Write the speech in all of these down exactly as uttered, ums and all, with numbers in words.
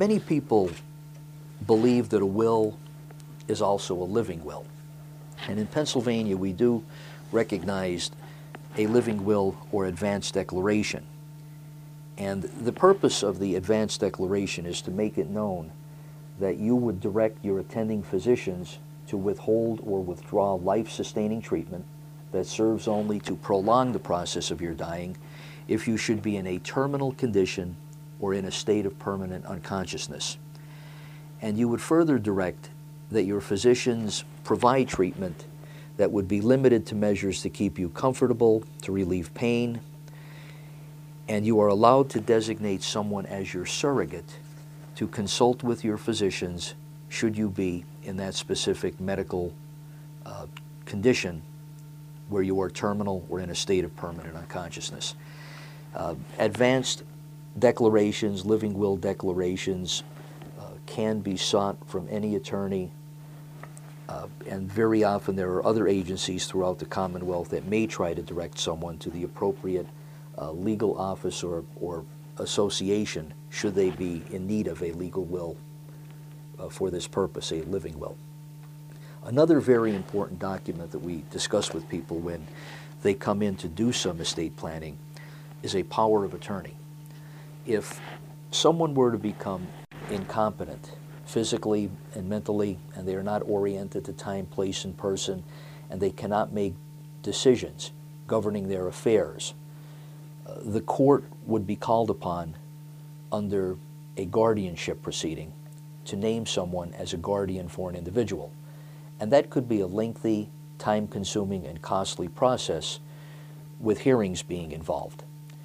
Many people believe that a will is also a living will. And in Pennsylvania, we do recognize a living will or advance declaration. And the purpose of the advance declaration is to make it known that you would direct your attending physicians to withhold or withdraw life-sustaining treatment that serves only to prolong the process of your dying if you should be in a terminal condition or in a state of permanent unconsciousness. And you would further direct that your physicians provide treatment that would be limited to measures to keep you comfortable, to relieve pain, and you are allowed to designate someone as your surrogate to consult with your physicians should you be in that specific medical uh, condition where you are terminal or in a state of permanent unconsciousness. Uh, advanced declarations, living will declarations, uh, can be sought from any attorney, uh, and very often there are other agencies throughout the Commonwealth that may try to direct someone to the appropriate uh, legal office or, or association should they be in need of a legal will uh, for this purpose, a living will. Another very important document that we discuss with people when they come in to do some estate planning is a power of attorney. If someone were to become incompetent physically and mentally, and they are not oriented to time, place, and person, and they cannot make decisions governing their affairs, uh, the court would be called upon under a guardianship proceeding to name someone as a guardian for an individual. And that could be a lengthy, time-consuming, and costly process with hearings being involved.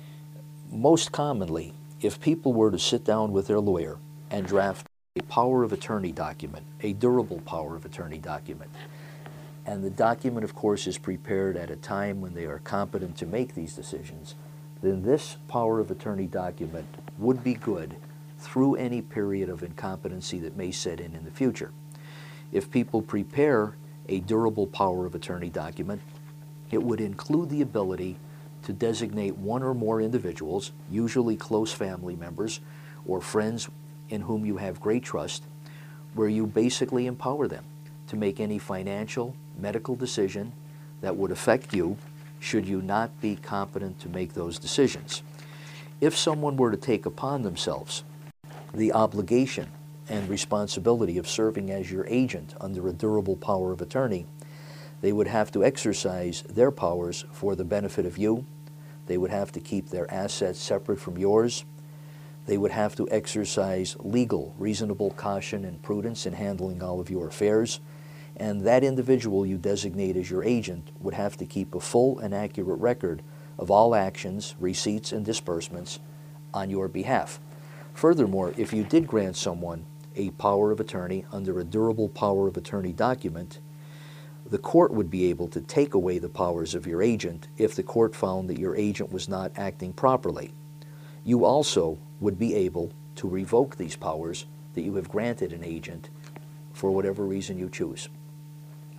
Most commonly, if people were to sit down with their lawyer and draft a power of attorney document, a durable power of attorney document, and the document, of course, is prepared at a time when they are competent to make these decisions, then this power of attorney document would be good through any period of incompetency that may set in in the future. If people prepare a durable power of attorney document, it would include the ability to designate one or more individuals, usually close family members or friends in whom you have great trust, where you basically empower them to make any financial, medical decision that would affect you should you not be competent to make those decisions. If someone were to take upon themselves the obligation and responsibility of serving as your agent under a durable power of attorney, they would have to exercise their powers for the benefit of you. They would have to keep their assets separate from yours. They would have to exercise legal, reasonable caution and prudence in handling all of your affairs. And that individual you designate as your agent would have to keep a full and accurate record of all actions, receipts, and disbursements on your behalf. Furthermore, if you did grant someone a power of attorney under a durable power of attorney document, the court would be able to take away the powers of your agent if the court found that your agent was not acting properly. You also would be able to revoke these powers that you have granted an agent for whatever reason you choose.